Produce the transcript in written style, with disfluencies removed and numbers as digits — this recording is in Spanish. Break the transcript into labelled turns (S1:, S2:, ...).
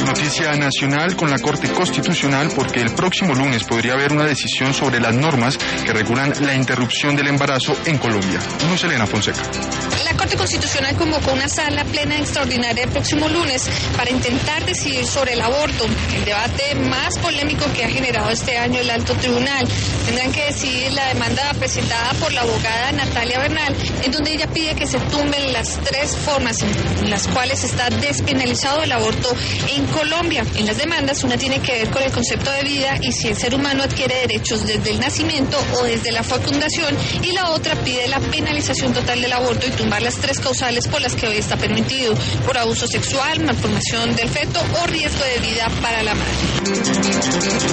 S1: Noticia nacional con la Corte Constitucional porque el próximo lunes podría haber una decisión sobre las normas que regulan la interrupción del embarazo en Colombia. Luz Elena Fonseca.
S2: La Corte Constitucional convocó una sala plena extraordinaria el próximo lunes para intentar decidir sobre el aborto, el debate más polémico que ha generado este año el Alto Tribunal. Tendrán que decidir la demanda presentada por la abogada Natalia Bernal, en donde ella pide que se tumben las 3 formas en las cuales está despenalizado el aborto en Colombia. En las demandas, una tiene que ver con el concepto de vida y si el ser humano adquiere derechos desde el nacimiento o desde la fecundación, y la otra pide la penalización total del aborto y tumbar las 3 causales por las que hoy está permitido: por abuso sexual, malformación del feto o riesgo de vida para la madre.